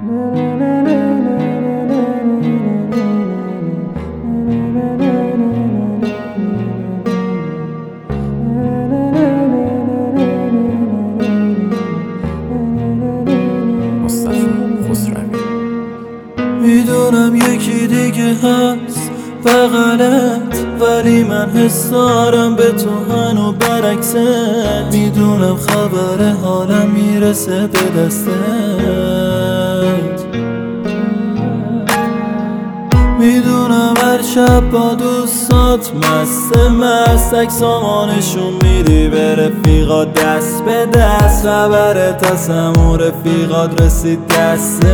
میدونم یکی دیگه هست بغلت، ولی من حس دارم به تو هنو برعکست. میدونم خبر حالم میرسه به دستت، میدونم هر شب با دوستات مست اکسامانشون میری به رفیقات دست به دست. خبرت از همون رفیقات رسید دست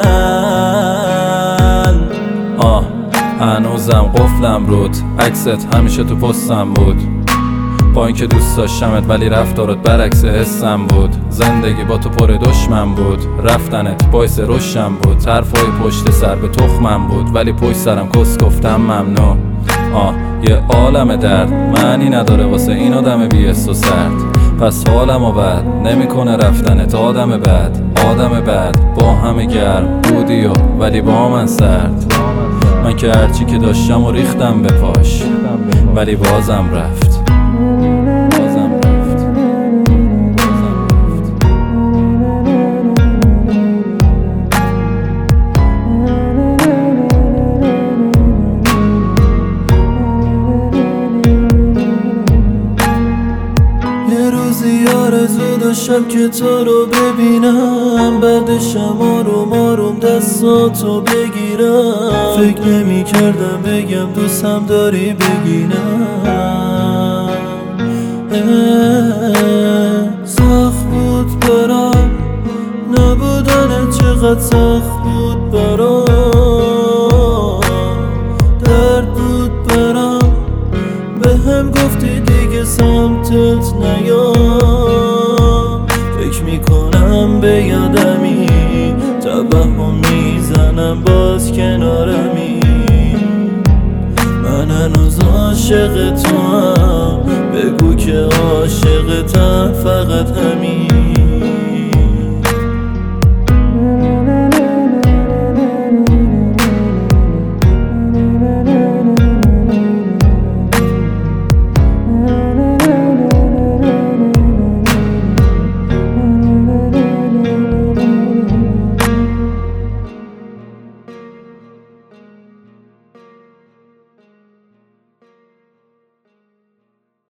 من. هنوزم قفلم رود، عکست همیشه تو پستم بود. با اینکه دوست داشتمت ولی رفتارت برعکس حسم بود. زندگی با تو پر دشمن بود، رفتنت باعث رشدم بود. حرفای پشت سر به تخمم بود، ولی پشت سرم کس گفتم ممنون. یه عالم درد معنی نداره واسه این آدم بی حس و سرد. پس حالمو بد نمیکنه رفتنت آدم بد با همه گرم بودی ولی با من سرد. من که هرچی که داشتم و ریختم به پاش، ولی بازم رفت. یه روزی آرزو داشتم که تو رو ببینم، بعدشم آروم دستاتو بگیرم. فکر نمی کردم بگم دوستم داری بگینم. سخت بود برام نبودن، چقدر سخت بود برام. درد بود برام بهم گفتی دیگه سمتت نیام. فکر میکنم به یادمی توهم میزنم باز کنارمی. من هنوز عاشق تو هم، بگو که عاشقتم فقط همین.